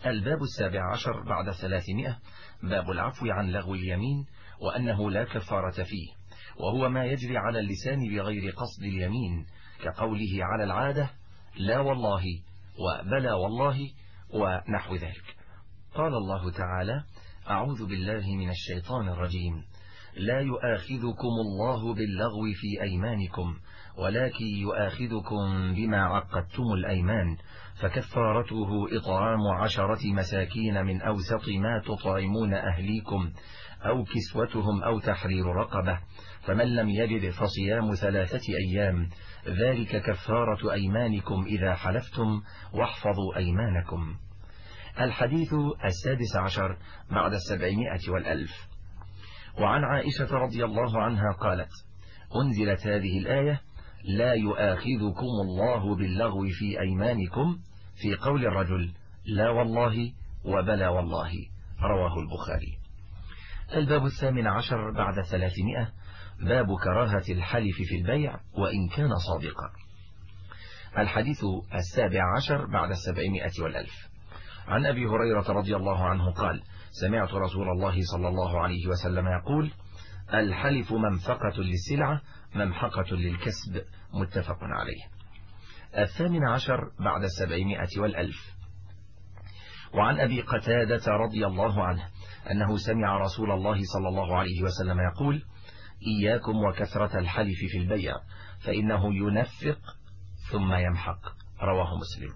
الباب 17 بعد 300. باب العفو عن لغو اليمين وأنه لا كفارة فيه، وهو ما يجري على اللسان بغير قصد اليمين، كقوله على العادة لا والله وبلا والله ونحو ذلك. قال الله تعالى: أعوذ بالله من الشيطان الرجيم: لا يؤاخذكم الله باللغو في أيمانكم ولكن يؤاخذكم بما عقدتم الأيمان، فكفارته إطعام 10 مساكين من أوسط ما تطعمون أهليكم أو كسوتهم أو تحرير رقبة، فمن لم يجد فصيام 3 أيام، ذلك كفارة أيمانكم إذا حلفتم، واحفظوا أيمانكم. الحديث 16 بعد 700 والألف. وعن عائشة رضي الله عنها قالت: أنزلت هذه الآية: لا يؤاخذكم الله باللغو في أيمانكم، في قول الرجل لا والله وبلا والله. رواه البخاري. الباب 18 بعد 300. باب كراهة الحلف في البيع وإن كان صادقا. الحديث 17 بعد 700 والألف. عن أبي هريرة رضي الله عنه قال: سمعت رسول الله صلى الله عليه وسلم يقول: الحلف منفقة للسلعة ممحقة للكسب، متفق عليه. 18 بعد 700 والألف. وعن أبي قتادة رضي الله عنه أنه سمع رسول الله صلى الله عليه وسلم يقول: إياكم وكثرة الحلف في البيع فإنه ينفق ثم يمحق. رواه مسلم.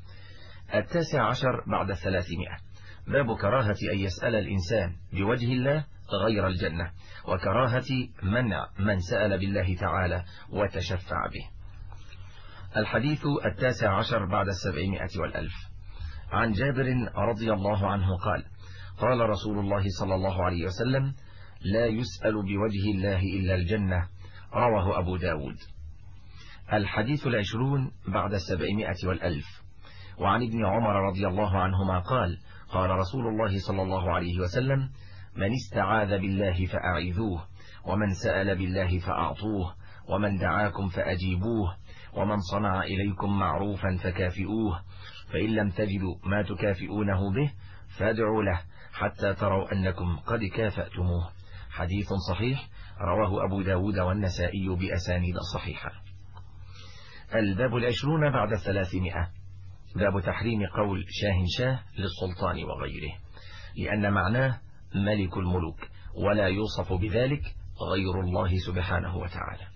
19 بعد 300. باب كراهة أن يسأل الإنسان بوجه الله غير الجنة، وكراهة منع من سأل بالله تعالى وتشفع به. الحديث 19 بعد 700 والألف. عن جابر رضي الله عنه قال: قال رسول الله صلى الله عليه وسلم: لا يسأل بوجه الله إلا الجنة. رواه أبو داود. الحديث 20 بعد 700 والألف. وعن ابن عمر رضي الله عنهما قال: قال رسول الله صلى الله عليه وسلم: من استعاذ بالله فأعيذوه، ومن سأل بالله فأعطوه، ومن دعاكم فأجيبوه، ومن صنع إليكم معروفا فكافئوه، فإن لم تجدوا ما تكافئونه به فادعوا له حتى تروا أنكم قد كافأتموه. حديث صحيح، رواه أبو داود والنسائي بأسانيد صحيحة. الباب 20 بعد 300. باب تحريم قول شاه للسلطان وغيره، لأن معناه ملك الملوك، ولا يوصف بذلك غير الله سبحانه وتعالى.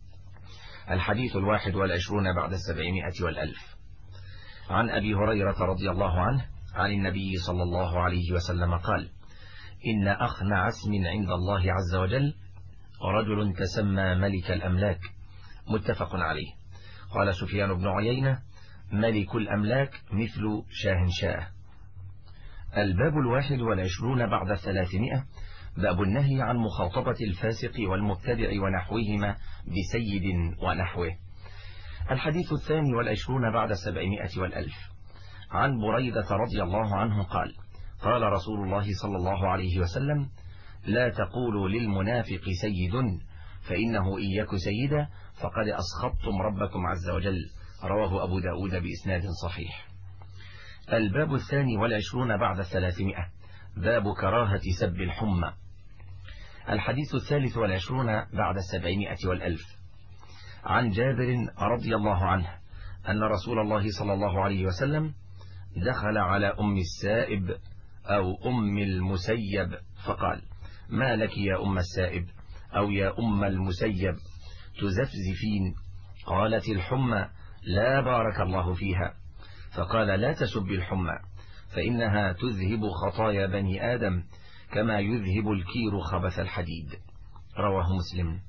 الحديث 21 بعد 700 والألف. عن أبي هريرة رضي الله عنه عن النبي صلى الله عليه وسلم قال: إن أخنع اسم عند الله عز وجل رجل تسمى ملك الأملاك، متفق عليه. قال سفيان بن عيينة: ملك الأملاك مثل شاه. الباب 21 بعد 300. باب النهي عن مخاطبة الفاسق والمبتدع ونحوهما بسيد ونحوه. الحديث 22 بعد 700 والألف. عن بريدة رضي الله عنه قال: قال رسول الله صلى الله عليه وسلم: لا تقولوا للمنافق سيد، فإنه إن يك سيدا فقد أسخطتم ربكم عز وجل. رواه أبو داود بإسناد صحيح. الباب 22 بعد 300. باب كراهة سب الحمى. الحديث 23 بعد 700 والألف. عن جابر رضي الله عنه أن رسول الله صلى الله عليه وسلم دخل على أم السائب أو أم المسيب فقال: ما لك يا أم السائب أو يا أم المسيب تزفزفين؟ قالت: الحمى، لا بارك الله فيها. فقال: لا تسب الحمى، فإنها تذهب خطايا بني آدم كما يذهب الكير خبث الحديد. رواه مسلم.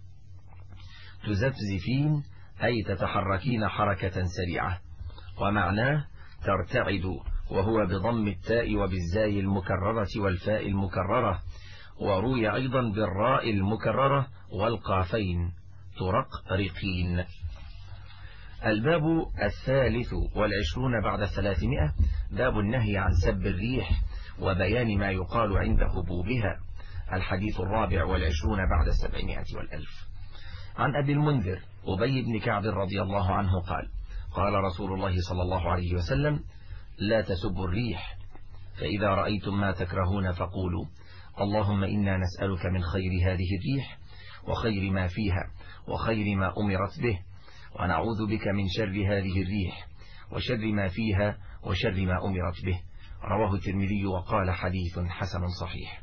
تزفزفين أي تتحركين حركة سريعة، ومعناه ترتعد، وهو بضم التاء وبالزاي المكررة والفاء المكررة، وروي أيضا بالراء المكررة والقافين، ترقرقين. الباب 23 بعد 300. باب النهي عن سب الريح وبيان ما يقال عند هبوبها. الحديث 24 بعد 700 والألف. عن أبي المنذر أبي بن كعب رضي الله عنه قال: قال رسول الله صلى الله عليه وسلم: لا تسبوا الريح، فإذا رأيتم ما تكرهون فقولوا اللهم إنا نسألك من خير هذه الريح وخير ما فيها وخير ما أمرت به، ونعوذ بك من شر هذه الريح وشر ما فيها وشر ما أمرت به. رواه الترمذي وقال حديث حسن صحيح.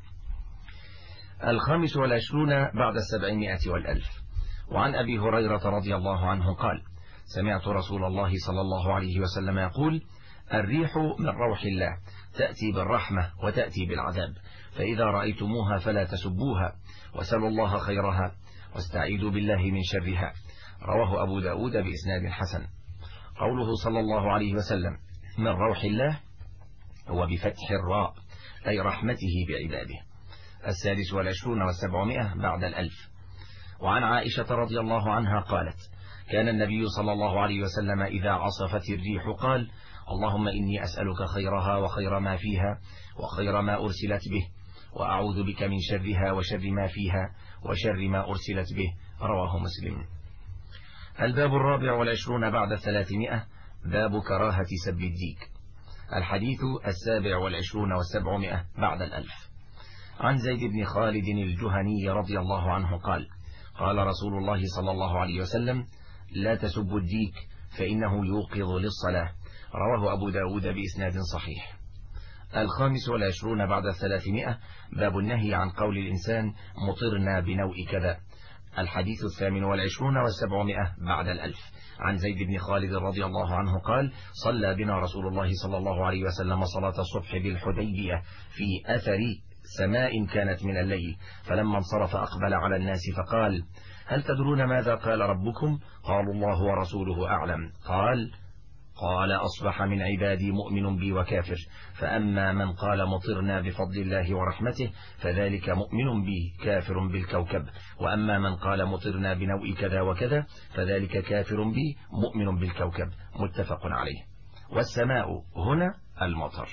25 بعد 700 والألف. وعن أبي هريرة رضي الله عنه قال سمعت رسول الله صلى الله عليه وسلم يقول الريح من روح الله تأتي بالرحمة وتأتي بالعذاب، فإذا رأيتموها فلا تسبوها، وسلوا الله خيرها واستعيذوا بالله من شرها. رواه أبو داود بإسناد حسن. قوله صلى الله عليه وسلم من روح الله هو بفتح الراء، أي رحمته بعباده. 26 و700 بعد الألف. وعن عائشة رضي الله عنها قالت كان النبي صلى الله عليه وسلم إذا عصفت الريح قال اللهم إني أسألك خيرها وخير ما فيها وخير ما أرسلت به، وأعوذ بك من شرها وشر ما فيها وشر ما أرسلت به. رواه مسلم. الباب 24 بعد 300. باب كراهة سب الديك. الحديث 27 و700 بعد الألف. عن زيد بن خالد الجهني رضي الله عنه قال قال رسول الله صلى الله عليه وسلم لا تسبوا الديك فإنه يوقظ للصلاة. رواه أبو داود بإسناد صحيح. 25 بعد 300. باب النهي عن قول الإنسان مطرنا بنوء كذا. الحديث 28 و700 بعد الألف. عن زيد بن خالد رضي الله عنه قال صلى بنا رسول الله صلى الله عليه وسلم صلاة الصبح بالحديبية في أثر سماء كانت من الليل، فلما انصرف أقبل على الناس فقال هل تدرون ماذا قال ربكم؟ قالوا الله ورسوله أعلم. قال أصبح من عبادي مؤمن بي وكافر، فأما من قال مطرنا بفضل الله ورحمته فذلك مؤمن بي كافر بالكوكب، وأما من قال مطرنا بنوء كذا وكذا فذلك كافر بي مؤمن بالكوكب. متفق عليه. والسماء هنا المطر.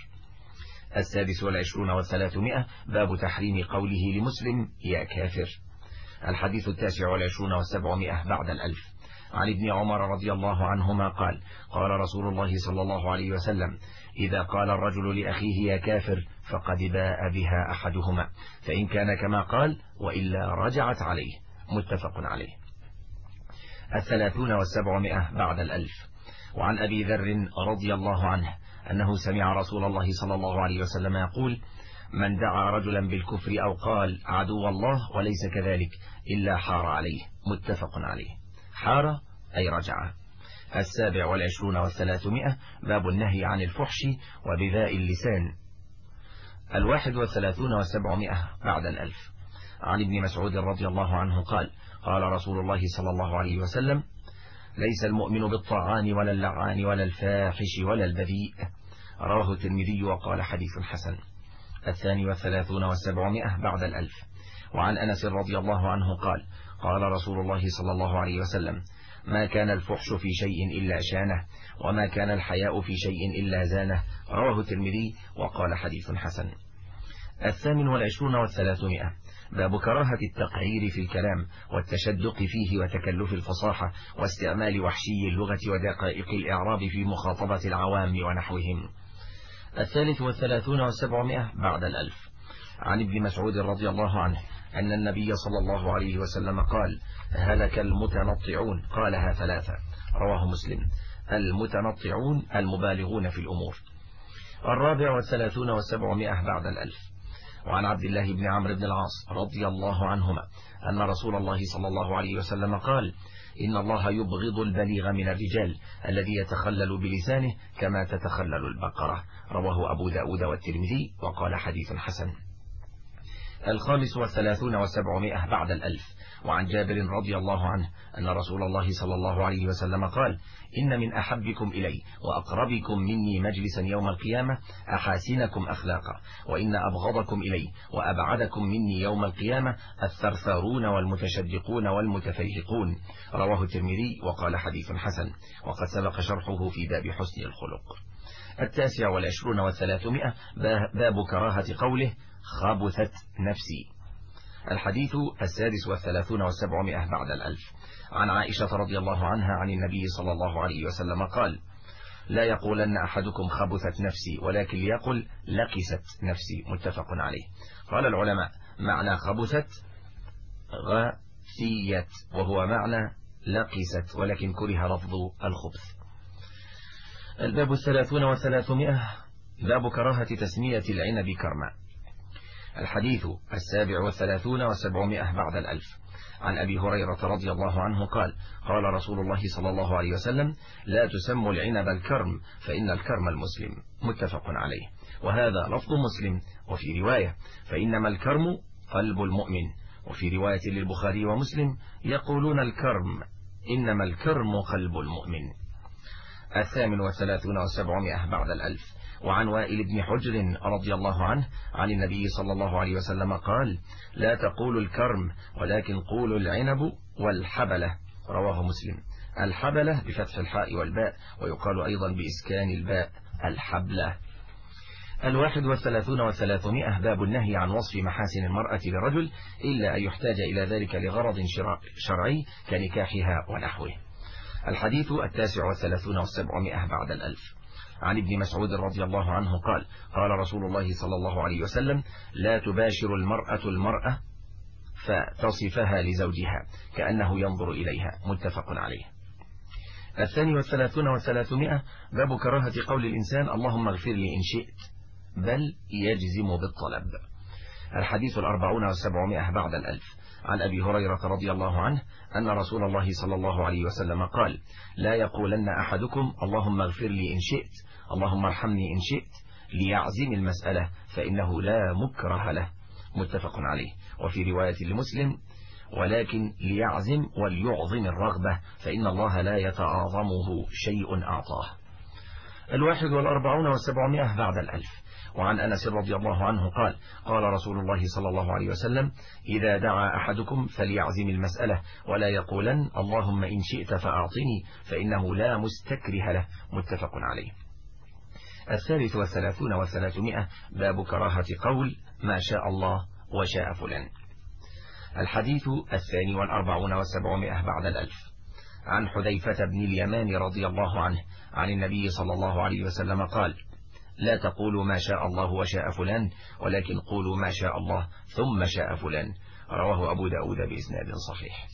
26 و300. باب تحريم قوله لمسلم يا كافر. الحديث 29 و700 بعد الألف. عن ابن عمر رضي الله عنهما قال قال رسول الله صلى الله عليه وسلم إذا قال الرجل لأخيه يا كافر فقد باء بها أحدهما، فإن كان كما قال وإلا رجعت عليه. متفق عليه. 30 و700 بعد الألف. وعن أبي ذر رضي الله عنه أنه سمع رسول الله صلى الله عليه وسلم يقول من دعا رجلا بالكفر أو قال عدو الله وليس كذلك إلا حار عليه. متفق عليه. حار أي رجع. 27 و300. باب النهي عن الفحش وبذاء اللسان. 31 و700 بعد الألف. عن ابن مسعود رضي الله عنه قال قال رسول الله صلى الله عليه وسلم ليس المؤمن بالطعان ولا اللعان ولا الفاحش ولا البذيء. رواه الترمذي وقال حديث حسن. 32 و700 بعد الألف. وعن أنس رضي الله عنه قال قال رسول الله صلى الله عليه وسلم ما كان الفحش في شيء إلا شانه، وما كان الحياء في شيء إلا زانه. رواه الترمذي وقال حديث حسن. 28 و300. باب كراهة التقعير في الكلام والتشدق فيه وتكلف الفصاحة واستعمال وحشي اللغة ودقائق الإعراب في مخاطبة العوام ونحوهم. 33 و700 بعد الألف. عن ابن مسعود رضي الله عنه أن النبي صلى الله عليه وسلم قال هلك المتنطعون، قالها 3. رواه مسلم. المتنطعون المبالغون في الأمور. 34 و700 بعد الألف. وعن عبد الله بن عمرو بن العاص رضي الله عنهما أن رسول الله صلى الله عليه وسلم قال إن الله يبغض البليغ من الرجال الذي يتخلل بلسانه كما تتخلل البقرة. رواه أبو داود والترمذي وقال حديث حسن. 35 و700 بعد الألف. وعن جابر رضي الله عنه أن رسول الله صلى الله عليه وسلم قال إن من أحبكم إلي وأقربكم مني مجلسا يوم القيامة أحاسنكم أخلاقا، وإن أبغضكم إلي وأبعدكم مني يوم القيامة الثرثارون والمتشدقون والمتفيهقون. رواه الترمذي وقال حديث حسن، وقد سبق شرحه في باب حسن الخلق. 29 و300. باب كراهة قوله خبثت نفسي. الحديث 36 و700 بعد الألف. عن عائشة رضي الله عنها عن النبي صلى الله عليه وسلم قال لا يقولن أحدكم خبثت نفسي ولكن ليقل لقست نفسي. متفق عليه. قال العلماء معنى خبثت غثيت، وهو معنى لقست، ولكن كره لفظ الخبث. الباب 33 باب كراهة تسمية العنب كرما. الحديث 37 و700 بعد الألف. عن أبي هريرة رضي الله عنه قال قال رسول الله صلى الله عليه وسلم لا تسموا العنب الكرم فإن الكرم المسلم. متفق عليه. وهذا لفظ مسلم. وفي رواية فإنما الكرم قلب المؤمن. وفي رواية للبخاري ومسلم يقولون الكرم إنما الكرم قلب المؤمن. 38 و700 بعد الألف. وعن وائل بن حجر رضي الله عنه عن النبي صلى الله عليه وسلم قال لا تقولوا الكرم ولكن قولوا العنب والحبلة. رواه مسلم. الحبلة بفتح الحاء والباء، ويقال أيضا بإسكان الباء الحبلة. 31 و300 باب النهي عن وصف محاسن المرأة لرجل إلا أن يحتاج إلى ذلك لغرض شرعي كنكاحها ونحوه. الحديث 39 و700 بعد الألف. عن ابن مسعود رضي الله عنه قال قال رسول الله صلى الله عليه وسلم لا تباشر المرأة فتصفها لزوجها كأنه ينظر إليها. متفق عليه. 32 و300 باب كراهة قول الإنسان اللهم اغفر لي إن شئت، بل يجزم بالطلب. الحديث 40 و700 بعد الألف. عن أبي هريرة رضي الله عنه أن رسول الله صلى الله عليه وسلم قال لا يقولن أحدكم اللهم اغفر لي إن شئت اللهم ارحمني إن شئت ليعزم المسألة فإنه لا مكره له. متفق عليه. وفي رواية لمسلم ولكن ليعزم وليعظم الرغبة فإن الله لا يتعاظمه شيء أعطاه. 41 و700 بعد الألف. وعن أنس رضي الله عنه قال قال رسول الله صلى الله عليه وسلم إذا دعا أحدكم فليعزم المسألة ولا يقولن اللهم إن شئت فأعطني فإنه لا مستكره له. متفق عليه. 33 و300 باب كراهة قول ما شاء الله وشاء فلان. الحديث 42 و700 بعد الألف. عن حذيفة بن اليمان رضي الله عنه عن النبي صلى الله عليه وسلم قال لا تقولوا ما شاء الله وشاء فلان ولكن قولوا ما شاء الله ثم شاء فلان. رواه أبو داود بإسناد صحيح.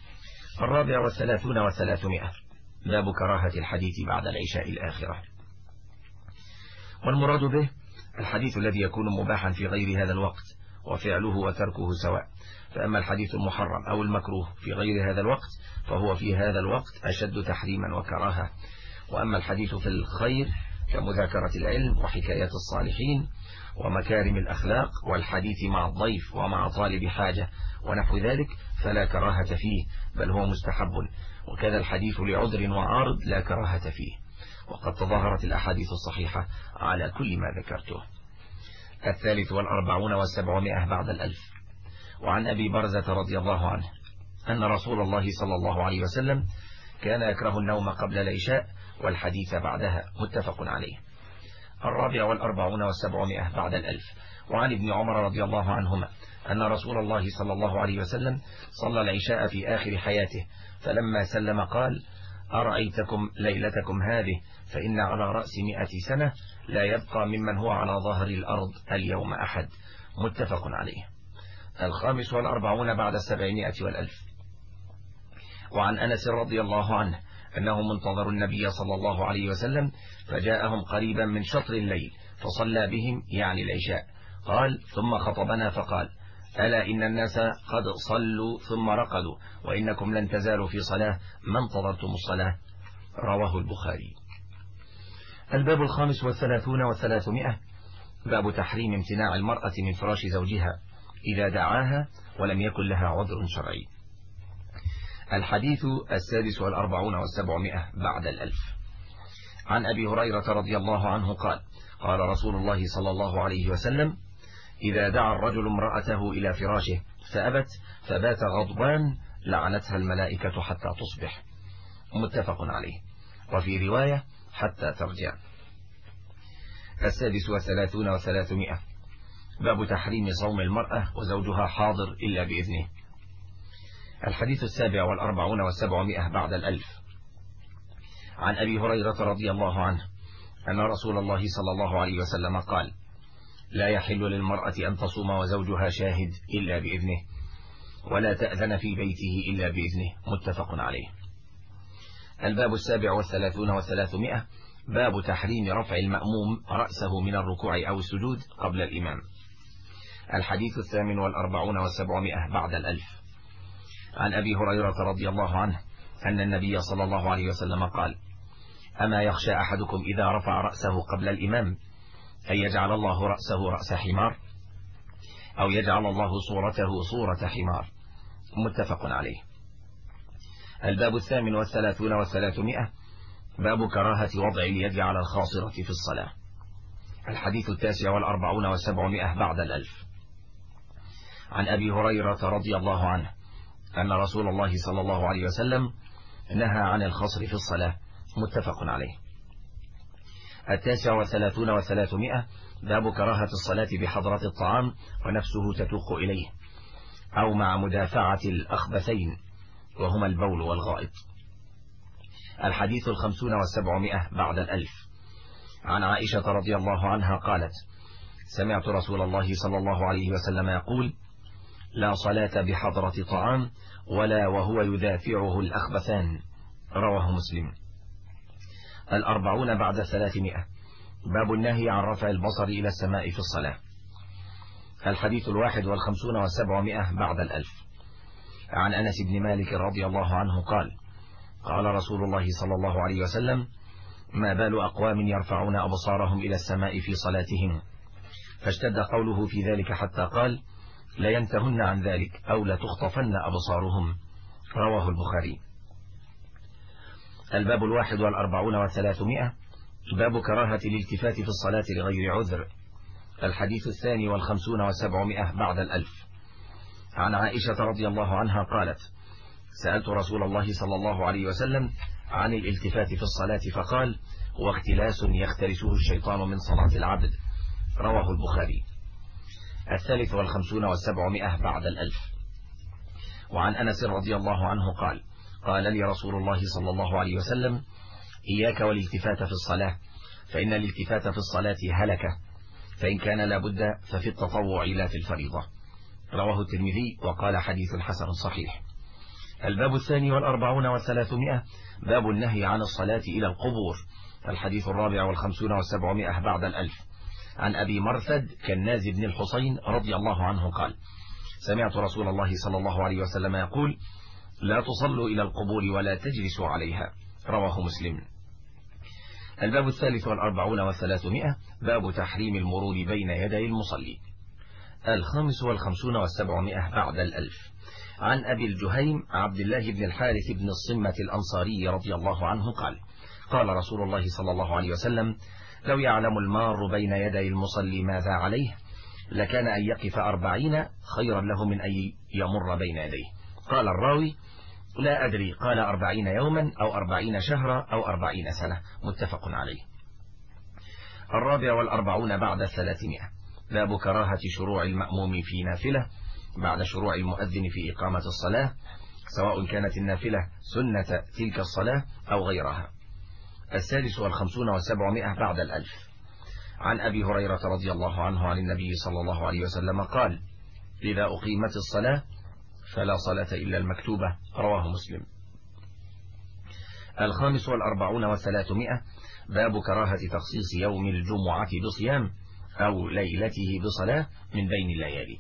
34 و300 باب كراهة الحديث بعد العشاء الآخرة. والمراد به الحديث الذي يكون مباحا في غير هذا الوقت وفعله وتركه سواء. فأما الحديث المحرم أو المكروه في غير هذا الوقت فهو في هذا الوقت أشد تحريما وكراهة. وأما الحديث في الخير كمذاكرة العلم وحكايات الصالحين ومكارم الأخلاق والحديث مع الضيف ومع طالب حاجة ونحو ذلك فلا كراهة فيه بل هو مستحب. وكذا الحديث لعذر وعارض لا كراهة فيه. وقد تظاهرت الأحاديث الصحيحة على كل ما ذكرته. 43 و700 بعد الألف. وعن أبي برزة رضي الله عنه أن رسول الله صلى الله عليه وسلم كان يكره النوم قبل العشاء والحديث بعدها. متفق عليه. 44 و700 بعد الألف. وعن ابن عمر رضي الله عنهما أن رسول الله صلى الله عليه وسلم صلى العشاء في آخر حياته فلما سلم قال أرأيتكم ليلتكم هذه فإن على رأس 100 سنة لا يبقى ممن هو على ظهر الأرض اليوم أحد. متفق عليه. 45 بعد 700 والألف. وعن أنس رضي الله عنه أنهم انتظروا النبي صلى الله عليه وسلم فجاءهم قريبا من شطر الليل فصلى بهم يعني العشاء. قال ثم خطبنا فقال ألا إن الناس قد صلوا ثم رقدوا وإنكم لن تزالوا في صلاة ما انتظرتم الصلاة. رواه البخاري. الباب 35 و300 باب تحريم امتناع المرأة من فراش زوجها إذا دعاها ولم يكن لها عذر شرعي. الحديث 46 و700 بعد الألف. عن أبي هريرة رضي الله عنه قال قال رسول الله صلى الله عليه وسلم إذا دعا الرجل امرأته إلى فراشه فأبت فبات غضبان لعنتها الملائكة حتى تصبح. متفق عليه. وفي رواية حتى ترجع. 36 و300 باب تحريم صوم المرأة وزوجها حاضر إلا بإذنه. الحديث 47 و700 بعد الألف. عن أبي هريرة رضي الله عنه أن رسول الله صلى الله عليه وسلم قال: لا يحل للمرأة أن تصوم وزوجها شاهد إلا بإذنه، ولا تأذن في بيته إلا بإذنه. متفق عليه. الباب 37 و300 باب تحريم رفع المأموم رأسه من الركوع أو السجود قبل الإمام. الحديث 48 و700 بعد 1000. عن أبي هريرة رضي الله عنه أن النبي صلى الله عليه وسلم قال: أما يخشى أحدكم إذا رفع رأسه قبل الإمام أن يجعل الله رأسه رأس حمار، أو يجعل الله صورته صورة حمار. متفق عليه. الباب 38 و300 باب كراهة وضع اليد على الخاصرة في الصلاة. الحديث 49 و700 بعد 1000. عن أبي هريرة رضي الله عنه أن رسول الله صلى الله عليه وسلم نهى عن الخصر في الصلاة. متفق عليه. 39 و300 باب كراهة الصلاة بحضرة الطعام ونفسه تتوق إليه، أو مع مدافعة الأخبثين وهما البول والغائط. الحديث 50 و700 بعد 1000. عن عائشة رضي الله عنها قالت: سمعت رسول الله صلى الله عليه وسلم يقول: لا صلاة بحضرة طعام ولا وهو يدافعه الأخبثان. رواه مسلم. 40 بعد 300 باب النهي عن رفع البصر إلى السماء في الصلاة. الحديث 51 و700 بعد 1000. عن أنس بن مالك رضي الله عنه قال: قال رسول الله صلى الله عليه وسلم: ما بال أقوام يرفعون أبصارهم إلى السماء في صلاتهم، فاشتد قوله في ذلك حتى قال: لينتهن عن ذلك أو لتخطفن أبصارهم. رواه البخاري. الباب 41 و300 باب كراهة الالتفات في الصلاة لغير عذر. الحديث 52 و700 بعد 1000. عن عائشة رضي الله عنها قالت: سألت رسول الله صلى الله عليه وسلم عن الالتفات في الصلاة فقال: هو اختلاس يختلسه الشيطان من صلاة العبد. رواه البخاري. 53 و700 بعد 1000. وعن أنس رضي الله عنه قال: قال لي رسول الله صلى الله عليه وسلم: إياك والالتفات في الصلاة، فإن الالتفات في الصلاة هلكة، فإن كان لابد ففي التطوع لا في الفريضة. رواه الترمذي وقال: حديث حسن صحيح. الباب 42 و300 باب النهي عن الصلاة إلى القبور. الحديث 54 و700 بعد 1000. عن أبي مرثد كناز بن الحصين رضي الله عنه قال: سمعت رسول الله صلى الله عليه وسلم يقول: لا تصلوا إلى القبور ولا تجلسوا عليها. رواه مسلم. الباب 43 و300 باب تحريم المرور بين يدي المصلي. 55 و700 بعد 1000. عن أبي الجهيم عبد الله بن الحارث بن الصمة الأنصاري رضي الله عنه قال: قال رسول الله صلى الله عليه وسلم: لو يعلم المار بين يدي المصلي ماذا عليه لكان أن يقف 40 خيرا له من أن يمر بين يديه. قال الراوي: لا أدري، قال 40 يوما أو 40 شهرا أو 40 سنة. متفق عليه. 44 بعد 300 باب كراهة شروع المأموم في نافلة بعد شروع المؤذن في إقامة الصلاة، سواء كانت النافلة سنة تلك الصلاة أو غيرها. 56 و700 بعد 1000. عن أبي هريرة رضي الله عنه عن النبي صلى الله عليه وسلم قال: إذا أقيمت الصلاة فلا صلاة إلا المكتوبة. رواه مسلم. 45 و300 باب كراهة تخصيص يوم الجمعة بصيام أو ليلته بصلاة من بين الليالي.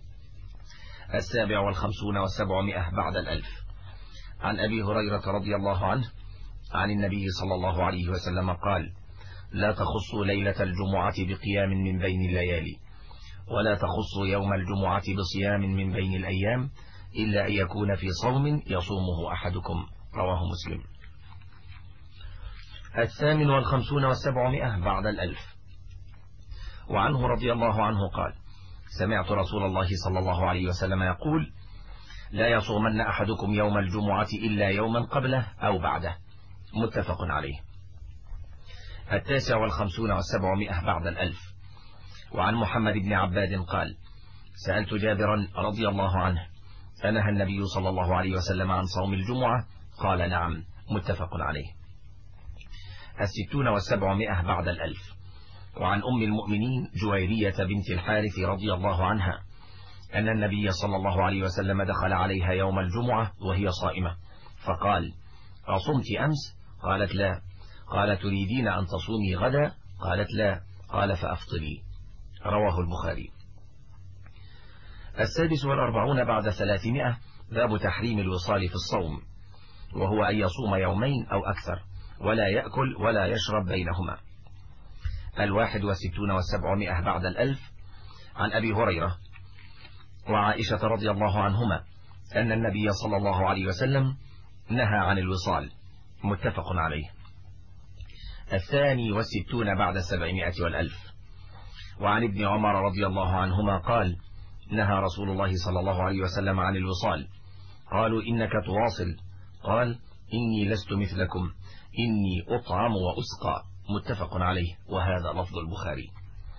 57 و700 بعد 1000. عن أبي هريرة رضي الله عنه عن النبي صلى الله عليه وسلم قال: لا تخصوا ليلة الجمعة بقيام من بين الليالي، ولا تخصوا يوم الجمعة بصيام من بين الأيام، إلا أن يكون في صوم يصومه أحدكم. رواه مسلم. 58 و700 بعد 1000. وعنه رضي الله عنه قال: سمعت رسول الله صلى الله عليه وسلم يقول: لا يصومن أحدكم يوم الجمعة إلا يوما قبله أو بعده. متفق عليه. 59 و700 بعد 1000. وعن محمد بن عباد قال: سألت جابرا رضي الله عنه: أنهى النبي صلى الله عليه وسلم عن صوم الجمعة؟ قال: نعم. متفق عليه. 60 و700 بعد 1000. وعن أم المؤمنين جويرية بنت الحارث رضي الله عنها أن النبي صلى الله عليه وسلم دخل عليها يوم الجمعة وهي صائمة فقال: أصمت أمس؟ قالت: لا. قال: تريدين أن تصومي غدا؟ قالت: لا. قال: فأفطري. رواه البخاري. 46 بعد 300 باب تحريم الوصال في الصوم، وهو أن يصوم يومين أو أكثر ولا يأكل ولا يشرب بينهما. 61 و700 بعد 1000 عن أبي هريرة وعائشة رضي الله عنهما أن النبي صلى الله عليه وسلم نهى عن الوصال، متفق عليه. 62 بعد 700 و1000 وعن ابن عمر رضي الله عنهما قال: نهى رسول الله صلى الله عليه وسلم عن الوصال. قالوا: إنك تواصل؟ قال: إني لست مثلكم، إني أطعم وأسقى، متفق عليه، وهذا لفظ البخاري.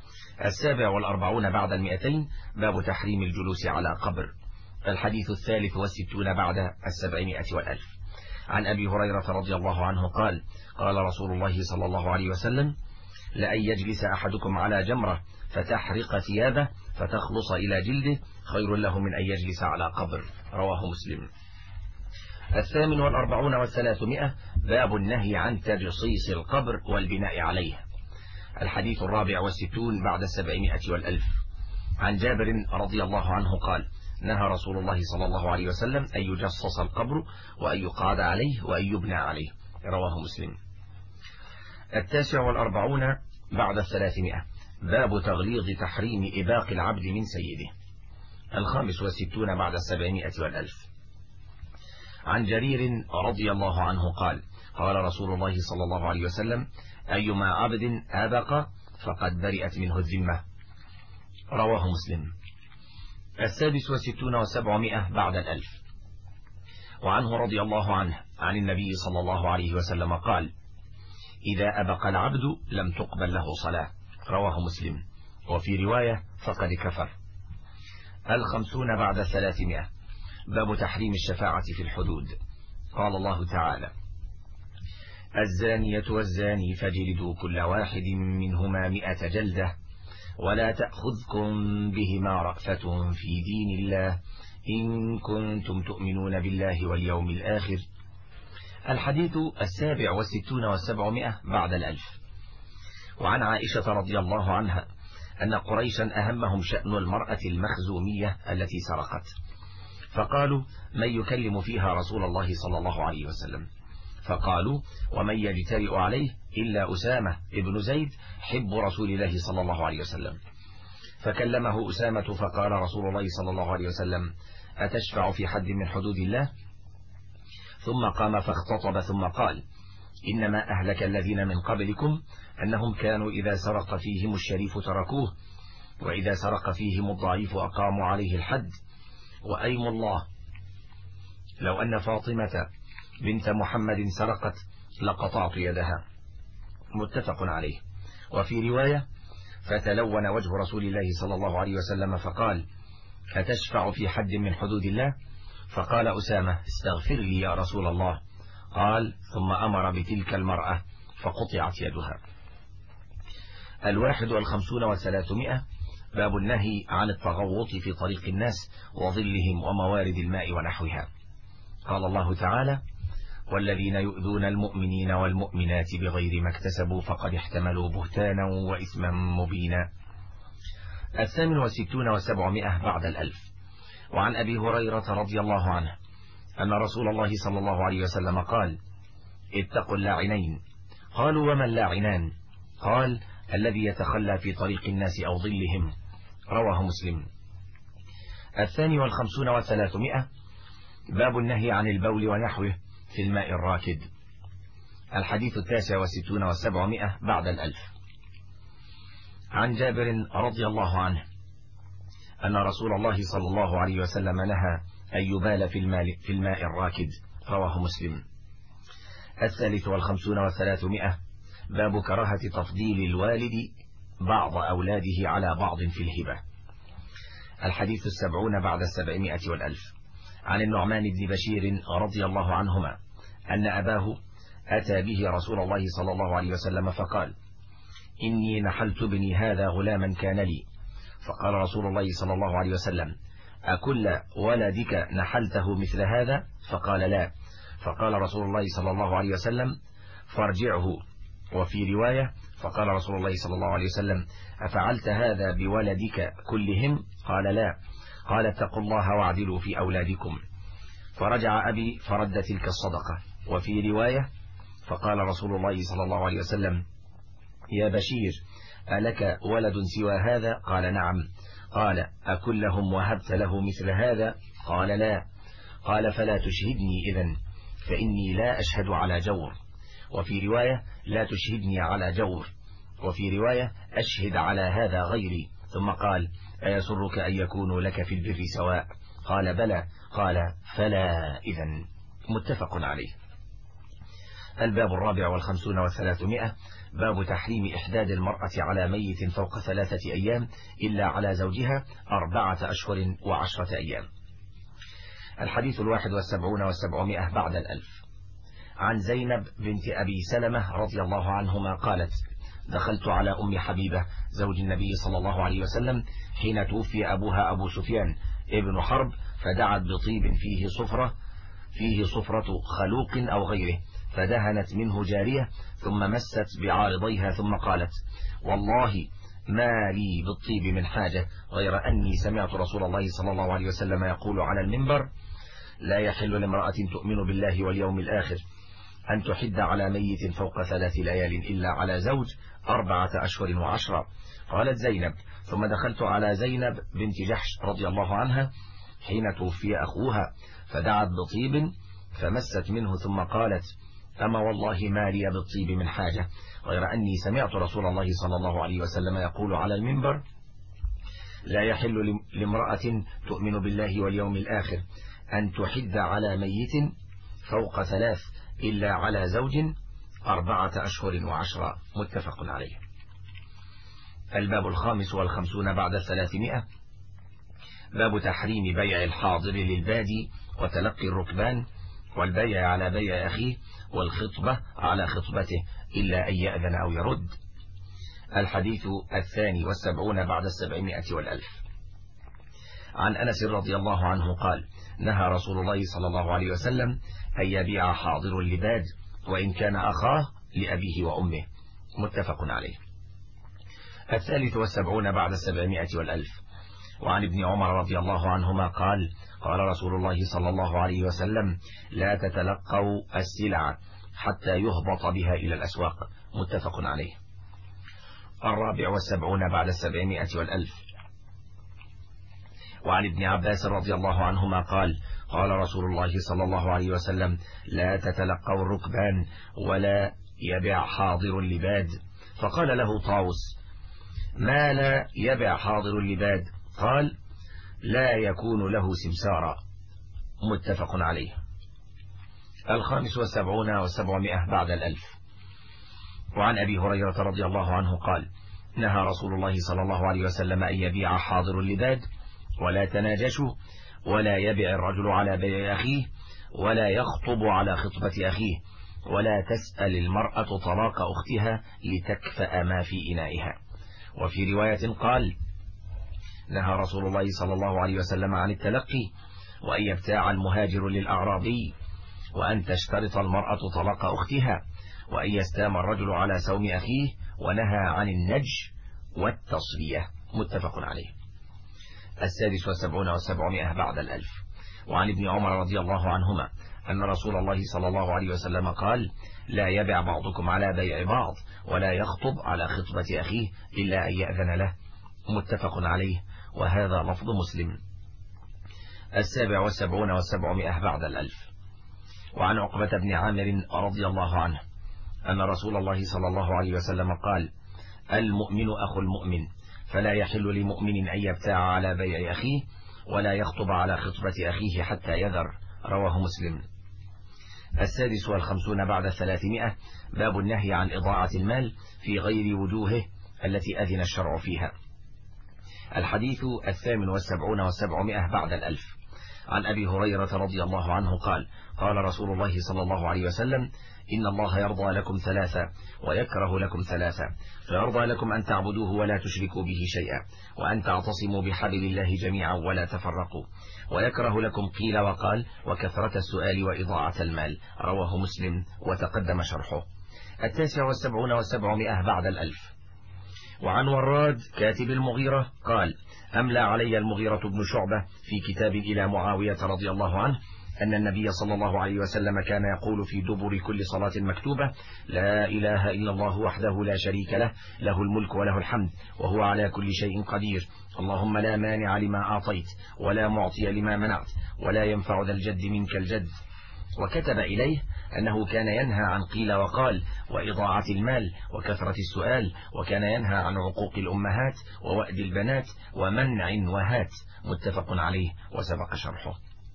47 بعد 200 باب تحريم الجلوس على قبر. الحديث 63 بعد 700 و1000 عن أبي هريرة رضي الله عنه قال: قال رسول الله صلى الله عليه وسلم: لأن يجلس أحدكم على جمرة فتحرق ثيابه فتخلص إلى جلده خير له من أن يجلس على قبر. رواه مسلم. 48 و300 باب النهي عن تجصيص القبر والبناء عليه. الحديث 64 بعد 700 و1000 عن جابر رضي الله عنه قال: نهى رسول الله صلى الله عليه وسلم أن يجصص القبر وأن يقعد عليه وأن يبنى عليه. رواه مسلم. 49 بعد 300 باب تغليظ تحريم إباق العبد من سيده. 65 بعد 700 و1000 عن جرير رضي الله عنه قال: قال رسول الله صلى الله عليه وسلم: أيما عبد آبق فقد برئت منه الذمة. رواه مسلم. 66 و700 بعد 1000 وعنه رضي الله عنه عن النبي صلى الله عليه وسلم قال: إذا أبق العبد لم تقبل له صلاة. رواه مسلم. وفي رواية: فقد كفر. 50 بعد 300 باب تحريم الشفاعة في الحدود. قال الله تعالى: الزانية والزاني فجلدوا كل واحد منهما 100 جلدة ولا تأخذكم بهما رأفة في دين الله إن كنتم تؤمنون بالله واليوم الآخر. الحديث 67 و700 بعد 1000 وعن عائشة رضي الله عنها أن قريشا أهمهم شأن المرأة المخزومية التي سرقت، فقالوا: من يكلم فيها رسول الله صلى الله عليه وسلم؟ فقالوا: ومن يجترئ عليه إلا أسامة ابن زيد حب رسول الله صلى الله عليه وسلم. فكلمه أسامة فقال رسول الله صلى الله عليه وسلم: أتشفع في حد من حدود الله؟ ثم قام فاختطب ثم قال: إنما أهلك الذين من قبلكم أنهم كانوا إذا سرق فيهم الشريف تركوه وإذا سرق فيهم الضعيف أقاموا عليه الحد. وأيم الله لو أن فاطمة بنت محمد سرقت لقطعت يدها. متفق عليه. وفي رواية: فتلون وجه رسول الله صلى الله عليه وسلم فقال: أتشفع في حد من حدود الله؟ فقال أسامة: استغفر لي يا رسول الله. قال: ثم أمر بتلك المرأة فقطعت يدها. 51 و300 باب النهي عن التغوط في طريق الناس وظلهم وموارد الماء ونحوها. قال الله تعالى: والذين يؤذون المؤمنين والمؤمنات بغير ما اكتسبوا فقد احتملوا بهتانا وإثما مبينا. 68 و700 بعد 1000 وعن أبي هريرة رضي الله عنه أن رسول الله صلى الله عليه وسلم قال: اتقوا اللاعنين. قالوا: وما اللاعنان؟ قال: الذي يتخلى في طريق الناس أو ظلهم. رواه مسلم. 52 و300 باب النهي عن البول ونحوه في الماء الراكد. الحديث 69 و700 بعد 1000 عن جابر رضي الله عنه أن رسول الله صلى الله عليه وسلم نهى أن يبال في الماء الراكد. رواه مسلم. 53 و300 باب كراهة تفضيل الوالد بعض أولاده على بعض في الهبة. الحديث 70 بعد 700 و1000 عن النعمان بن بشير رضي الله عنهما أن أباه أتى به رسول الله صلى الله عليه وسلم فقال: إني نحلت ابني هذا غلاما كان لي. فقال رسول الله صلى الله عليه وسلم: أكل ولدك نحلته مثل هذا؟ فقال: لا. فقال رسول الله صلى الله عليه وسلم: فارجعه. وفي رواية: فقال رسول الله صلى الله عليه وسلم: أفعلت هذا بولدك كلهم؟ قال: لا. قال: اتقوا الله واعدلوا في أولادكم. فرجع أبي فرد تلك الصدقة. وفي رواية: فقال رسول الله صلى الله عليه وسلم: يا بشير، ألك ولد سوى هذا؟ قال: نعم. قال: أكلهم وهبت له مثل هذا؟ قال: لا. قال: فلا تشهدني إذن، فإني لا أشهد على جور. وفي رواية: لا تشهدني على جور. وفي رواية: أشهد على هذا غيري. ثم قال: أيسرك أن يكونوا لك في البر سواء؟ قال: بلى. قال: فلا إذن. متفق عليه. الباب 54 و300. باب تحريم إحداد المرأة على ميت فوق 3 أيام إلا على زوجها 4 أشهر و10 أيام. الحديث 71 و700 بعد 1000. عن زينب بنت أبي سلمة رضي الله عنهما قالت: دخلت على أم حبيبة زوج النبي صلى الله عليه وسلم حين توفي أبوها أبو سفيان ابن حرب، فدعت بطيب فيه صفرة خلوق أو غيره، فدهنت منه جارية، ثم مست بعارضيها، ثم قالت: والله ما لي بالطيب من حاجة، غير أني سمعت رسول الله صلى الله عليه وسلم يقول على المنبر: لا يحل لامرأة تؤمن بالله واليوم الآخر أن تحد على ميت فوق 3 ليال إلا على زوج 4 أشهر و10. قالت زينب: ثم دخلت على زينب بنت جحش رضي الله عنها حين توفي أخوها، فدعت بطيب فمست منه، ثم قالت: أما والله ما لي بالطيب من حاجة، غير أني سمعت رسول الله صلى الله عليه وسلم يقول على المنبر: لا يحل لامرأة تؤمن بالله واليوم الآخر أن تحد على ميت فوق 3 إلا على زوج 4 أشهر و10. متفق عليه. الباب 55 بعد 300. باب تحريم بيع الحاضر للبادي وتلقي الركبان والبيع على بيع أخيه والخطبة على خطبته إلا أن يأذن أو يرد. الحديث 72 بعد 700 و1000. عن أنس رضي الله عنه قال: نهى رسول الله صلى الله عليه وسلم أن يبيع حاضر اللباد وإن كان أخاه لأبيه وأمه. متفق عليه. 73 بعد 700 و1000. وعن ابن عمر رضي الله عنهما قال: قال رسول الله صلى الله عليه وسلم: لا تتلقوا السلع حتى يهبط بها إلى الأسواق. متفق عليه. 74 بعد 700 و1000. وعن ابن عباس رضي الله عنهما قال: قال رسول الله صلى الله عليه وسلم: لا تتلقوا الركبان ولا يبع حاضر اللباد. فقال له طاووس: ما لا يبع حاضر اللباد؟ قال: لا يكون له سمسارا. متفق عليه. 75 و700 بعد 1000. وعن أبي هريرة رضي الله عنه قال: نهى رسول الله صلى الله عليه وسلم أن يبيع حاضر اللباد ولا تناجشوا ولا يبيع الرجل على بيع أخيه ولا يخطب على خطبة أخيه ولا تسأل المرأة طلاق أختها لتكفأ ما في إنائها. وفي رواية قال: نهى رسول الله صلى الله عليه وسلم عن التلقي وأن يبتاع المهاجر للأعرابي وأن تشترط المرأة طلاق أختها وأن يستام الرجل على سوم أخيه، ونهى عن النج والتصفية. متفق عليه. 76 و700 بعد 1000. وعن ابن عمر رضي الله عنهما أن رسول الله صلى الله عليه وسلم قال: لا يبع بعضكم على بيع بعض ولا يخطب على خطبة أخيه إلا أن يأذن له. متفق عليه، وهذا لفظ مسلم. 77 و700 بعد 1000. وعن عقبة بن عامر رضي الله عنه أن رسول الله صلى الله عليه وسلم قال: المؤمن أخو المؤمن، فلا يحل لمؤمن أن يبتاع على بيع أخيه ولا يخطب على خطبة أخيه حتى يذر. رواه مسلم. 56 بعد 300. باب النهي عن إضاعة المال في غير وجوهه التي أذن الشرع فيها. الحديث 78 و700 بعد 1000. عن أبي هريرة رضي الله عنه قال قال رسول الله صلى الله عليه وسلم إن الله يرضى لكم ثلاثة ويكره لكم ثلاثة، فيرضى لكم أن تعبدوه ولا تشركوا به شيئا، وأن تعتصموا بحبل الله جميعا ولا تفرقوا، ويكره لكم قيل وقال وكثرة السؤال وإضاعة المال. رواه مسلم وتقدم شرحه. 79 بعد 1000. وعن وراد كاتب المغيرة قال أملى علي المغيرة بن شعبة في كتاب إلى معاوية رضي الله عنه أن النبي صلى الله عليه وسلم كان يقول في دبر كل صلاة مكتوبة لا إله إلا الله وحده لا شريك له، له الملك وله الحمد وهو على كل شيء قدير، اللهم لا مانع لما أعطيت ولا معطي لما منعت ولا ينفع ذا الجد منك الجد. وكتب إليه أنه كان ينهى عن قيل وقال وإضاعة المال وكثرة السؤال، وكان ينهى عن عقوق الأمهات ووأد البنات ومنع وهات. متفق عليه وسبق شرحه.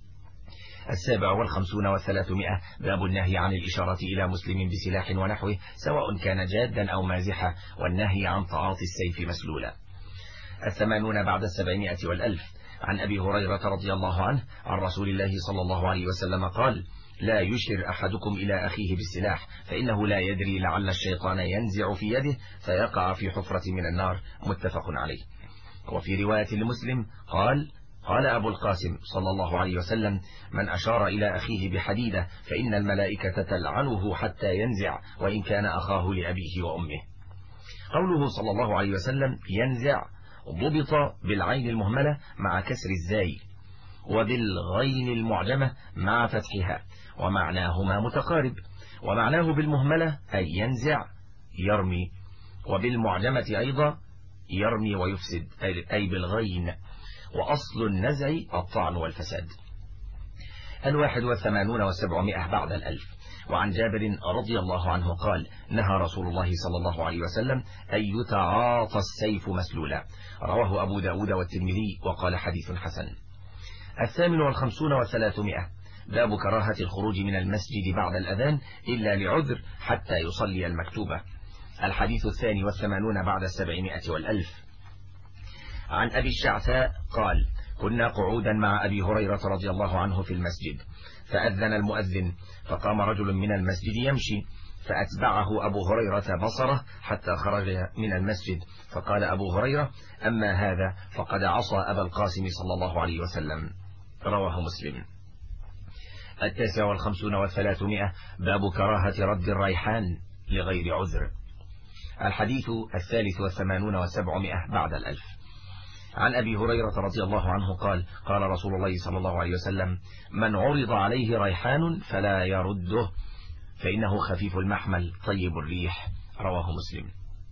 57 و300 باب النهي عن الإشارة إلى مسلم بسلاح ونحوه سواء كان جادا أو مازحا، والنهي عن تعاطي السيف مسلولا. 80 بعد 700 و1000. عن أبي هريرة رضي الله عنه عن رسول الله صلى الله عليه وسلم قال لا يشر أحدكم إلى أخيه بالسلاح فإنه لا يدري لعل الشيطان ينزع في يده فيقع في حفرة من النار. متفق عليه. وفي رواية لمسلم قال أبو القاسم صلى الله عليه وسلم من أشار إلى أخيه بحديدة فإن الملائكة تلعنه حتى ينزع وإن كان أخاه لأبيه وأمه. قوله صلى الله عليه وسلم ينزع ضبط بالعين المهملة مع كسر الزاي وبالغين المعجمة مع فتحها، ومعناهما متقارب، ومعناه بالمهملة أي ينزع يرمي، وبالمعجمة أيضا يرمي ويفسد أي بالغين، وأصل النزع الطعن والفساد. 81 و700 بعد 1000. وعن جابر رضي الله عنه قال نهى رسول الله صلى الله عليه وسلم أن يتعاطى السيف مسلولا. رواه أبو داود والترمذي وقال حديث حسن. 58 و300 باب كراهة الخروج من المسجد بعد الأذان إلا لعذر حتى يصلي المكتوبة. الحديث 82 بعد 700 و1000. عن أبي الشعثاء قال كنا قعودا مع أبي هريرة رضي الله عنه في المسجد فأذن المؤذن فقام رجل من المسجد يمشي فأتبعه أبو هريرة بصره حتى خرج من المسجد فقال أبو هريرة أما هذا فقد عصى أبا القاسم صلى الله عليه وسلم. رواه مسلم. 59 و300 باب كراهة رد الريحان لغير عذر. الحديث 83 و700 بعد 1000. عن أبي هريرة رضي الله عنه قال قال رسول الله صلى الله عليه وسلم من عرض عليه ريحان فلا يرده فإنه خفيف المحمل طيب الريح. رواه مسلم.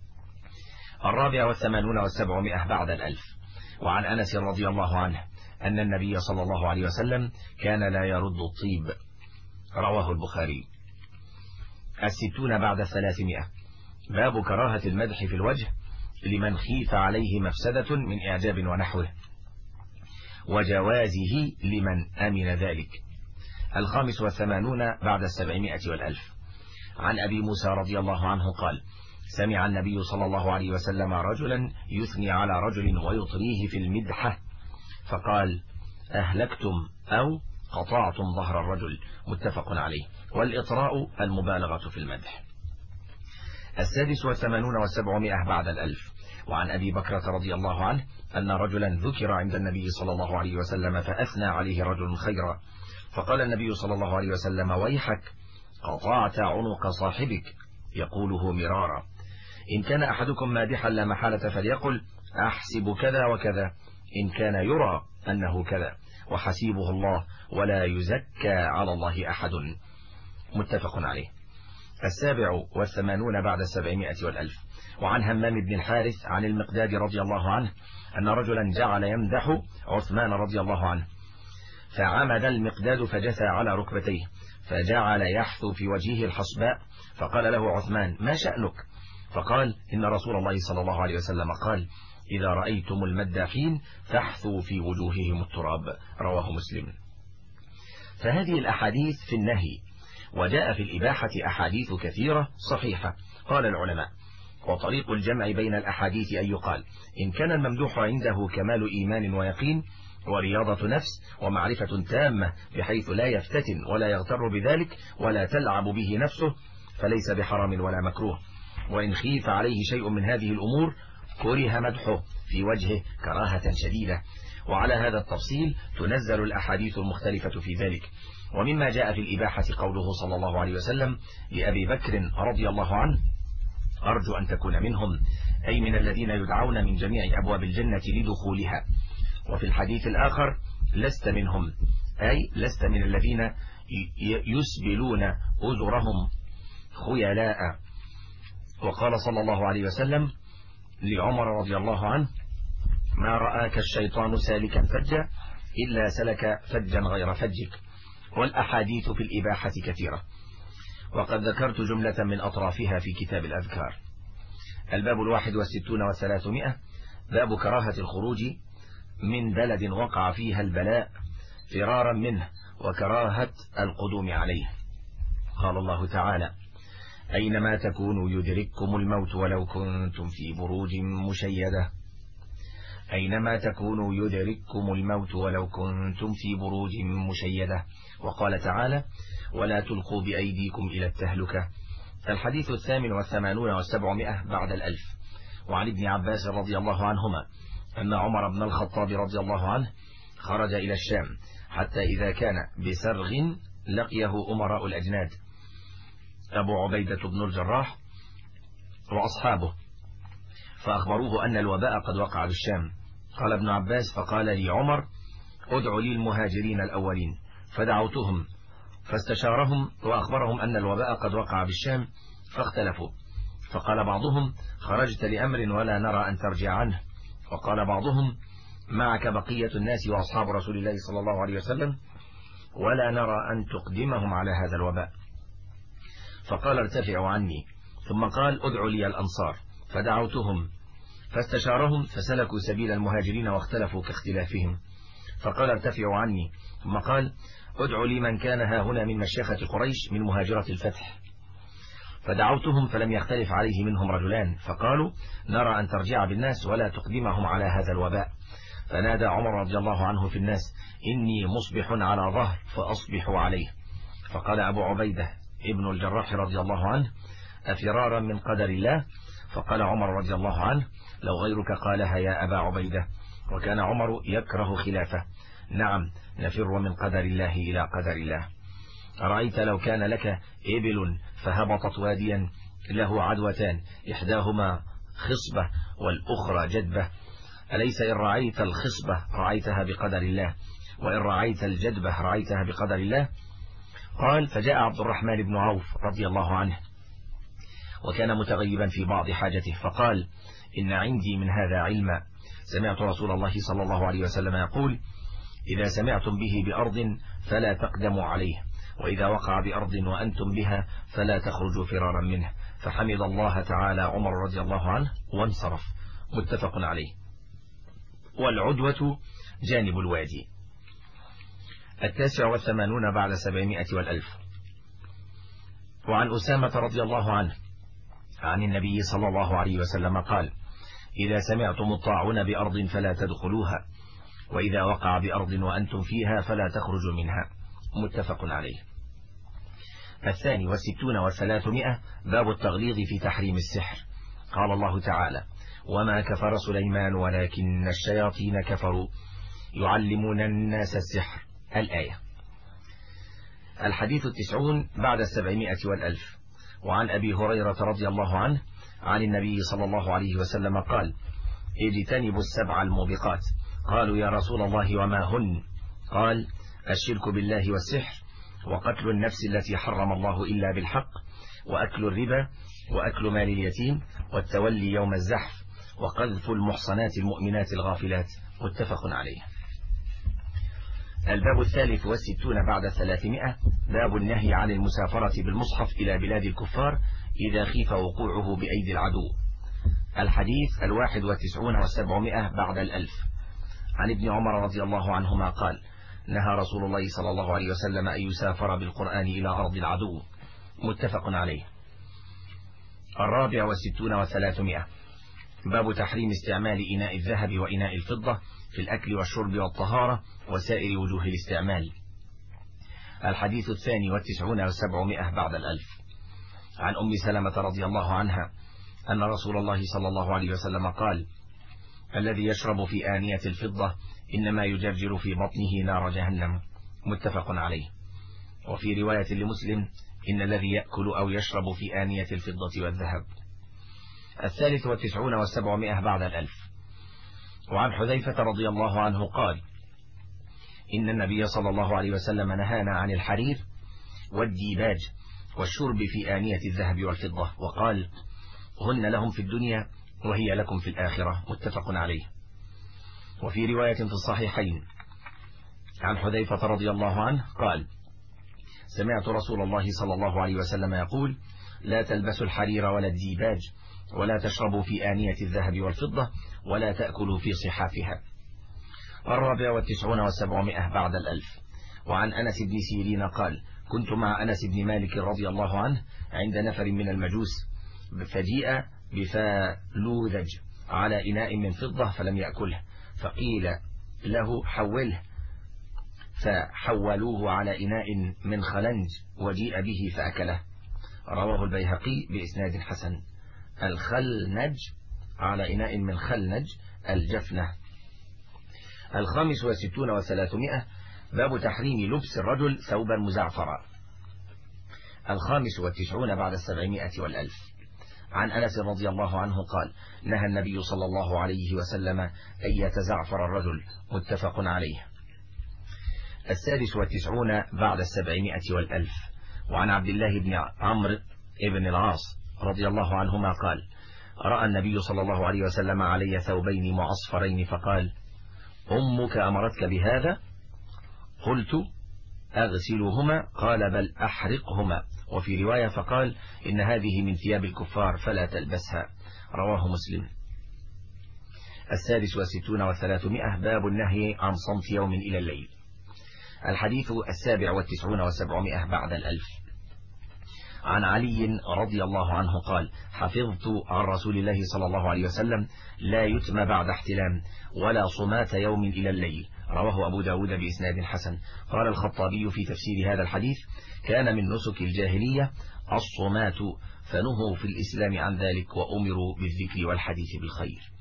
84 و700 بعد 1000. وعن أنس رضي الله عنه أن النبي صلى الله عليه وسلم كان لا يرد الطيب. رواه البخاري. 60 بعد 300 باب كراهة المدح في الوجه لمن خيف عليه مفسدة من إعجاب ونحوه وجوازه لمن أمن ذلك. 85 بعد 700 و1000. عن أبي موسى رضي الله عنه قال سمع النبي صلى الله عليه وسلم رجلا يثني على رجل ويطريه في المدحة فقال أهلكتم أو قطعتم ظهر الرجل. متفق عليه. والإطراء المبالغة في المدح. 86 و700 بعد 1000. وعن أبي بكرة رضي الله عنه أن رجلا ذكر عند النبي صلى الله عليه وسلم فأثنى عليه رجل خيرا فقال النبي صلى الله عليه وسلم ويحك قطعت عنق صاحبك يقوله مرارا. إن كان أحدكم مادحا لا محالة فليقل أحسب كذا وكذا إن كان يرى أنه كذا وحسيبه الله ولا يزكى على الله أحد. متفق عليه. 87 بعد 700 و1000. وعن همام بن الحارث عن المقداد رضي الله عنه أن رجلا جعل يمدح عثمان رضي الله عنه فعمد المقداد فجثى على ركبتيه فجعل يحثو في وجهه الحصباء فقال له عثمان ما شأنك؟ فقال إن رسول الله صلى الله عليه وسلم قال إذا رأيتم المداحين فاحثوا في وجوههم التراب. رواه مسلم. فهذه الأحاديث في النهي، وجاء في الإباحة أحاديث كثيرة صحيحة. قال العلماء وطريق الجمع بين الأحاديث أن يقال إن كان الممدوح عنده كمال إيمان ويقين ورياضة نفس ومعرفة تامة بحيث لا يفتتن ولا يغتر بذلك ولا تلعب به نفسه، فليس بحرام ولا مكروه. وإن خيف عليه شيء من هذه الأمور كره مدحه في وجهه كراهة شديدة. وعلى هذا التفصيل تنزل الأحاديث المختلفة في ذلك. ومما جاء في الإباحة قوله صلى الله عليه وسلم لأبي بكر رضي الله عنه: أرجو أن تكون منهم، أي من الذين يدعون من جميع أبواب الجنة لدخولها. وفي الحديث الآخر: لست منهم، أي لست من الذين يسبلون أزرهم خيلاء. وقال صلى الله عليه وسلم لعمر رضي الله عنه: ما رآك الشيطان سالكا فجا إلا سلك فجا غير فجك. والأحاديث في الإباحة كثيرة، وقد ذكرت جملة من أطرافها في كتاب الأذكار. الباب 61 و300 باب كراهة الخروج من بلد وقع فيها البلاء فرارا منه وكراهة القدوم عليه. قال الله تعالى: أينما تكونوا يدرككم الموت ولو كنتم في بروج مشيدة. أينما تكونوا يدرككم الموت ولو كنتم في بروج مشيدة. وقال تعالى: ولا تلقوا بأيديكم إلى التهلكة. الحديث 88 و700 بعد 1000. وعن ابن عباس رضي الله عنهما أن عمر بن الخطاب رضي الله عنه خرج إلى الشام حتى إذا كان بسرغ لقيه أمراء الأجناد أبو عبيدة بن الجراح وأصحابه، فأخبروه أن الوباء قد وقع بالشام. قال ابن عباس: فقال لي عمر: ادع لي المهاجرين الأولين. فدعوتهم فاستشارهم وأخبرهم أن الوباء قد وقع بالشام، فاختلفوا. فقال بعضهم: خرجت لأمر ولا نرى أن ترجع عنه. وقال بعضهم: معك بقية الناس وأصحاب رسول الله صلى الله عليه وسلم ولا نرى أن تقدمهم على هذا الوباء. فقال: ارتفعوا عني. ثم قال: ادعوا لي الأنصار. فدعوتهم فاستشارهم فسلكوا سبيل المهاجرين واختلفوا كاختلافهم. فقال: ارتفعوا عني. ثم قال: ادعوا لي من كان ها هنا من مشيخة قريش من مهاجرة الفتح. فدعوتهم فلم يختلف عليه منهم رجلان، فقالوا: نرى أن ترجع بالناس ولا تقدمهم على هذا الوباء. فنادى عمر رضي الله عنه في الناس: إني مصبح على ظهر فأصبحوا عليه. فقال أبو عبيدة ابن الجراح رضي الله عنه: أفرارا من قدر الله؟ فقال عمر رضي الله عنه: لو غيرك قالها يا أبا عبيدة. وكان عمر يكره خلافه. نعم، نفر من قدر الله إلى قدر الله. أرأيت لو كان لك إبل فهبطت واديا له عدوتان، إحداهما خصبة والأخرى جدبة، أليس إن رعيت الخصبة رعيتها بقدر الله، وإن رعيت الجدبة رعيتها بقدر الله؟ قال: فجاء عبد الرحمن بن عوف رضي الله عنه وكان متغيبا في بعض حاجته، فقال: إن عندي من هذا علما، سمعت رسول الله صلى الله عليه وسلم يقول: إذا سمعتم به بأرض فلا تقدموا عليه، وإذا وقع بأرض وأنتم بها فلا تخرجوا فرارا منه. فحمد الله تعالى عمر رضي الله عنه وانصرف. متفق عليه. والعدوة جانب الوادي. 89 بعد 700 والألف. وعن أسامة رضي الله عنه عن النبي صلى الله عليه وسلم قال: إذا سمعتم الطاعون بأرض فلا تدخلوها، وإذا وقع بأرض وأنتم فيها فلا تخرجوا منها. متفق عليه. 62 و300 باب التغليظ في تحريم السحر. قال الله تعالى: وما كفر سليمان ولكن الشياطين كفروا يعلمون الناس السحر. الآية. الحديث 90 بعد 700 والألف. وعن أبي هريرة رضي الله عنه عن النبي صلى الله عليه وسلم قال: اجتنبوا السبع الموبقات. قالوا: يا رسول الله وما هن؟ قال: الشرك بالله والسحر، وقتل النفس التي حرم الله إلا بالحق، وأكل الربا، وأكل مال اليتيم، والتولي يوم الزحف، وقذف المحصنات المؤمنات الغافلات. متفق عليه. الباب 63 بعد 300 باب النهي عن المسافرة بالمصحف إلى بلاد الكفار إذا خيف وقوعه بأيدي العدو. الحديث 91 و700 بعد 1000. عن ابن عمر رضي الله عنهما قال: نهى رسول الله صلى الله عليه وسلم أن يسافر بالقرآن إلى أرض العدو. متفق عليه. 64 و300 باب تحريم استعمال إناء الذهب وإناء الفضة في الأكل والشرب والطهارة وسائر وجوه الاستعمال. الحديث 92 و700 بعد 1000. عن أم سلمة رضي الله عنها أن رسول الله صلى الله عليه وسلم قال: الذي يشرب في آنية الفضة إنما يجرجر في بطنه نار جهنم. متفق عليه. وفي رواية لمسلم: إن الذي يأكل أو يشرب في آنية الفضة والذهب. 93 و700 بعد 1000. وعن حذيفة رضي الله عنه قال: إن النبي صلى الله عليه وسلم نهانا عن الحرير والديباج والشرب في آنية الذهب والفضة، وقال: هن لهم في الدنيا وهي لكم في الآخرة. متفق عليه. وفي رواية في الصحيحين عن حذيفة رضي الله عنه قال: سمعت رسول الله صلى الله عليه وسلم يقول: لا تلبسوا الحرير ولا الديباج ولا تشربوا في آنية الذهب والفضة ولا تأكلوا في صحافها. 94 و700 بعد 1000. وعن أنس بن سيرين قال: كنت مع أنس بن مالك رضي الله عنه عند نفر من المجوس، فجيء بفالوذج على إناء من فضة فلم يأكله، فقيل له حوله، فحولوه على إناء من خلنج وجيء به فأكله. رواه البيهقي بإسناد حسن. الخلنج على إناء من خلنج الجفنة. 65 و300 باب تحريم لبس الرجل ثوبا مزعفرا. 95 بعد 700 و1000. عن أنس رضي الله عنه قال: نهى النبي صلى الله عليه وسلم أن يتزعفر الرجل. متفق عليه. 96 بعد 700 و1000. وعن عبد الله بن عمرو بن العاص رضي الله عنهما قال: رأى النبي صلى الله عليه وسلم علي ثوبين معصفرين فقال: أمك أمرتك بهذا؟ قلت: أغسلهما؟ قال: بل أحرقهما. وفي رواية فقال: إن هذه من ثياب الكفار فلا تلبسها. رواه مسلم. 66 و300 باب النهي عن صمت يوم إلى الليل. الحديث 97 و700 بعد 1000. عن علي رضي الله عنه قال: حفظت عن رسول الله صلى الله عليه وسلم: لا يتم بعد احتلام ولا صمات يوم إلى الليل. رواه أبو داود بإسناد حسن. قال الخطابي في تفسير هذا الحديث: كان من نسك الجاهلية الصمات، فنهوا في الإسلام عن ذلك وأمروا بالذكر والحديث بالخير.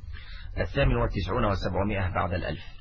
98 و700 بعد 1000.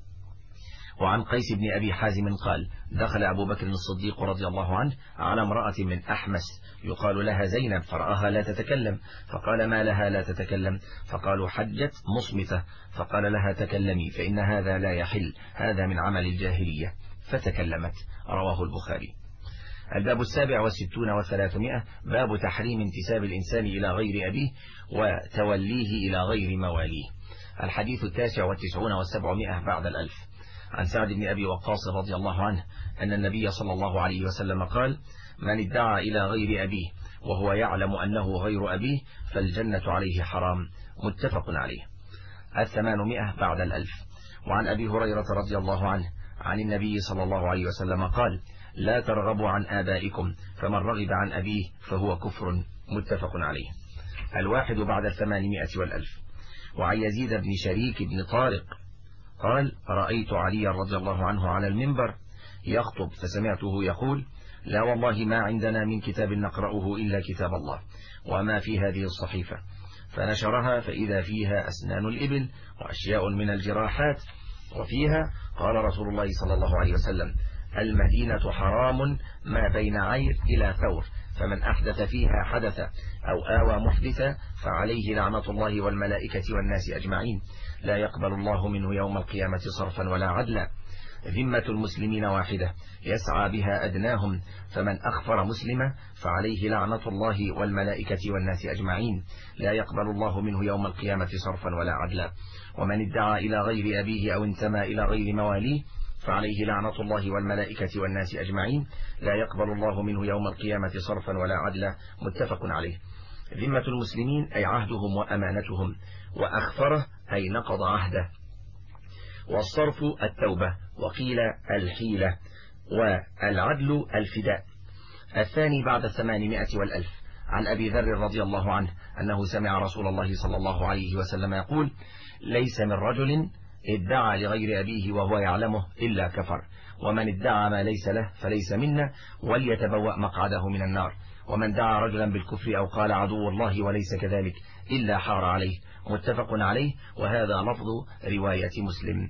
وعن قيس بن أبي حازم قال: دخل أبو بكر الصديق رضي الله عنه على امرأة من أحمس يقال لها زينب، فرآها لا تتكلم، فقال: ما لها لا تتكلم؟ فقالوا: حجت مصمتة. فقال لها: تكلمي فإن هذا لا يحل، هذا من عمل الجاهلية. فتكلمت. رواه البخاري. الباب 67 و300 باب تحريم انتساب الإنسان إلى غير أبيه وتوليه إلى غير مواليه. الحديث 99 و700 بعد 1000. عن سعد بن أبي وقاص رضي الله عنه أن النبي صلى الله عليه وسلم قال: من ادعى إلى غير أبيه وهو يعلم أنه غير أبيه فالجنة عليه حرام. متفق عليه. 800 بعد 1000. وعن أبي هريرة رضي الله عنه عن النبي صلى الله عليه وسلم قال: لا ترغبوا عن آبائكم، فمن رغب عن أبيه فهو كفر. متفق عليه. 1 بعد 800 و1000. وعن يزيد بن شريك بن طارق قال: رأيت علي رضي الله عنه على المنبر يخطب فسمعته يقول: لا والله ما عندنا من كتاب نقرأه إلا كتاب الله وما في هذه الصحيفة. فنشرها فإذا فيها أسنان الإبل وأشياء من الجراحات، وفيها قال رسول الله صلى الله عليه وسلم: المدينة حرام ما بين عير إلى ثور، فمن أحدث فيها حدث أو آوى محدثا فعليه لعنة الله والملائكة والناس أجمعين، لا يقبل الله منه يوم القيامة صرفا ولا عدلا. ذمة المسلمين واحدة يسعى بها أدناهم، فمن أخفر مسلما فعليه لعنة الله والملائكة والناس أجمعين، لا يقبل الله منه يوم القيامة صرفا ولا عدلا. ومن ادعى إلى غير أبيه أو انتمى إلى غير مواليه فعليه لعنة الله والملائكة والناس أجمعين، لا يقبل الله منه يوم القيامة صرفا ولا عدلا. متفق عليه. ذمة المسلمين أي عهدهم وأمانتهم، وأخفره أي نقض عهده. والصرف التوبة، وقيل الحيلة، والعدل الفداء. 2 بعد 800 و1000. عن أبي ذر رضي الله عنه أنه سمع رسول الله صلى الله عليه وسلم يقول: ليس من رجل ادعى لغير أبيه وهو يعلمه إلا كفر، ومن ادعى ما ليس له فليس منا وليتبوأ مقعده من النار، ومن دعا رجلا بالكفر أو قال عدو الله وليس كذلك إلا حار عليه. متفق عليه، وهذا لفظ رواية مسلم.